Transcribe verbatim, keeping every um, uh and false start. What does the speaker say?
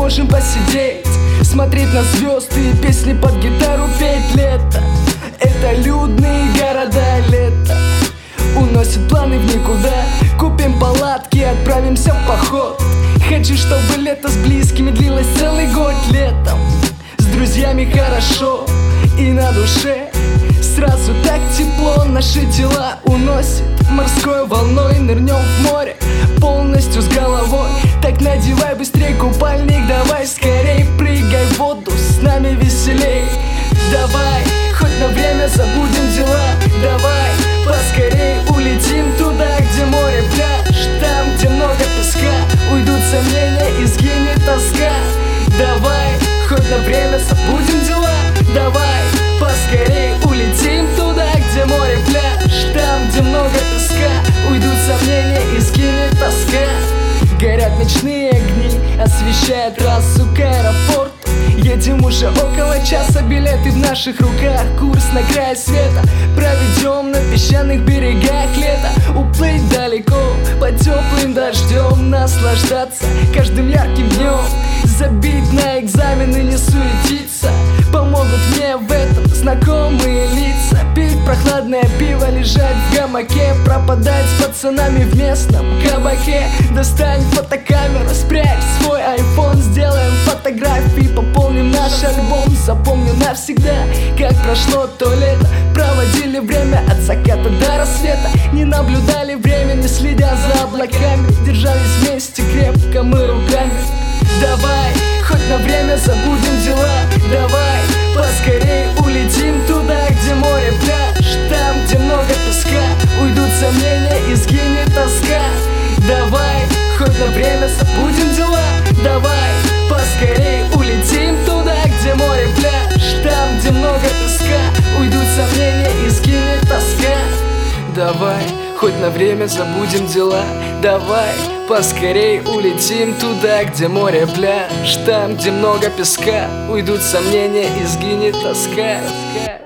можем посидеть, смотреть на звезды и песни под гитару петь. Лето — это людные города, лето уносит планы в никуда. Купим палатки, отправимся в поход. Хочу, чтобы лето с близкими длилось целый год. Летом с друзьями хорошо и на душе сразу так тепло. Наши тела уносит морской волной. Нырнем в море полностью с головой. Так надевай быстрей купальник, давай скорей прыгай в воду, с нами веселей. Давай, хоть на время забудем дела. Давай, поскорей улетим туда, где море, пляж. Там, где много песка, уйдут сомнения и сгинет тоска. Давай, хоть на время забудем дела. Давай, поскорей улетим туда, где море, пляж. Там, где много песка, уйдут сомнения и сгинет тоска. Горят ночные огни, освещая трассу к аэропорту. Едем уже около часа, билеты в наших руках. Курс на край света, проведем на песчаных берегах лета. Уплыть далеко под теплым дождем, наслаждаться каждым ярким днем. Забить на экзамены, не суетиться, помогут мне в этом знакомые лица. Пить прохладное пиво, лежать в гамаке, пропадать с пацанами в местном кабаке. Достань фотокамеру, спрячь свой айфон, сделаем фотографии, пополним наш альбом. Запомню навсегда, как прошло то лето. Проводили время от заката до рассвета, не наблюдали время, не следя за облаками. Держались вместе крепко мы руками. Давай, хоть на время забудем дела. Давай, поскорей улетим туда, где море, пляж. Там, где много песка, уйдут сомнения и сгинет тоска. Давай, хоть на время забудем дела. Давай, поскорей улетим туда, где море, пляж. Там, где много песка, уйдут сомнения и сгинет тоска. Давай, хоть на время забудем дела. Давай, поскорей улетим туда, где море, пляж. Там, где много песка, уйдут сомнения и сгинет тоска.